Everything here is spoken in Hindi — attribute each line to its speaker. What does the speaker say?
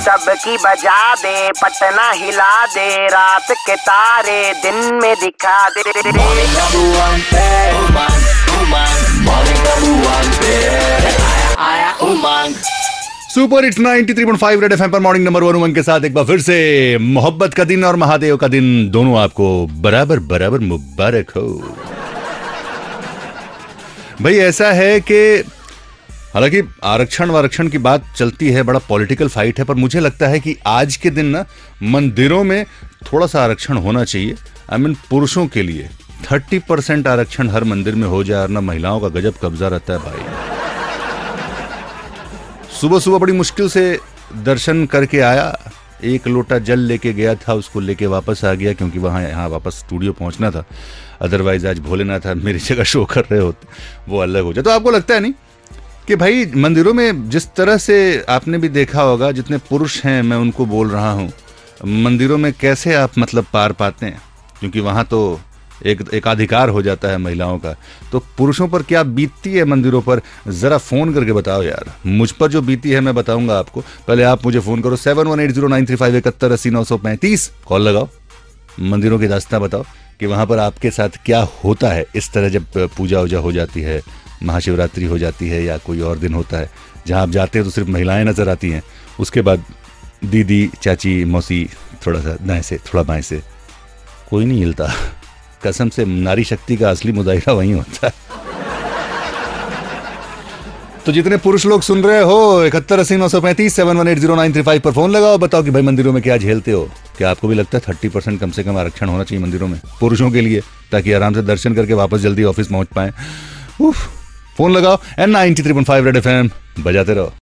Speaker 1: सबकी बजा दे, पटना हिला दे, रात के तारे दिन में दिखा दे।
Speaker 2: सुपर हिट्स 93.5 रेड एफएम पर मॉर्निंग नंबर 1 उमंग के साथ एक बार फिर से मोहब्बत का दिन और महादेव का दिन दोनों आपको बराबर बराबर मुबारक हो। भाई ऐसा है कि हालांकि आरक्षण की बात चलती है, बड़ा पॉलिटिकल फाइट है, पर मुझे लगता है कि आज के दिन ना मंदिरों में थोड़ा सा आरक्षण होना चाहिए। आई मीन पुरुषों के लिए 30% आरक्षण हर मंदिर में हो जाए, ना महिलाओं का गजब कब्जा रहता है भाई। सुबह सुबह बड़ी मुश्किल से दर्शन करके आया, एक लोटा जल लेके गया था, उसको लेके वापस आ गया क्योंकि यहाँ वापस स्टूडियो पहुंचना था। अदरवाइज आज भोलेनाथ मेरी जगह शो कर रहे होते, वो अलग हो जाए। तो आपको लगता है नहीं कि भाई मंदिरों में जिस तरह से आपने भी देखा होगा, जितने पुरुष हैं मैं उनको बोल रहा हूँ, मंदिरों में कैसे आप मतलब पार पाते हैं, क्योंकि वहाँ तो एक एकाधिकार हो जाता है महिलाओं का। तो पुरुषों पर क्या बीतती है मंदिरों पर, जरा फोन करके बताओ यार। मुझ पर जो बीती है मैं बताऊंगा आपको, पहले आप मुझे फोन करो 718093517135 कॉल लगाओ, मंदिरों की दास्तां बताओ कि वहां पर आपके साथ क्या होता है इस तरह जब पूजा वूजा हो जाती है, महाशिवरात्रि हो जाती है या कोई और दिन होता है जहां आप जाते हैं तो सिर्फ महिलाएं नजर आती हैं, उसके बाद दीदी चाची मौसी थोड़ा सा दाएं से थोड़ा बाएं से, कोई नहीं हिलता। कसम से नारी शक्ति का असली मुजाहिरा वहीं होता है। तो जितने पुरुष लोग सुन रहे हो 718093 718093 पर फोन लगाओ, बताओ कि भाई मंदिरों में क्या झेलते हो। क्या आपको भी लगता है 30% कम से कम आरक्षण होना चाहिए मंदिरों में पुरुषों के लिए, ताकि आराम से दर्शन करके वापस जल्दी ऑफिस पहुंच पाए। फोन लगाओ, 93.5 रेड एफएम बजाते रहो।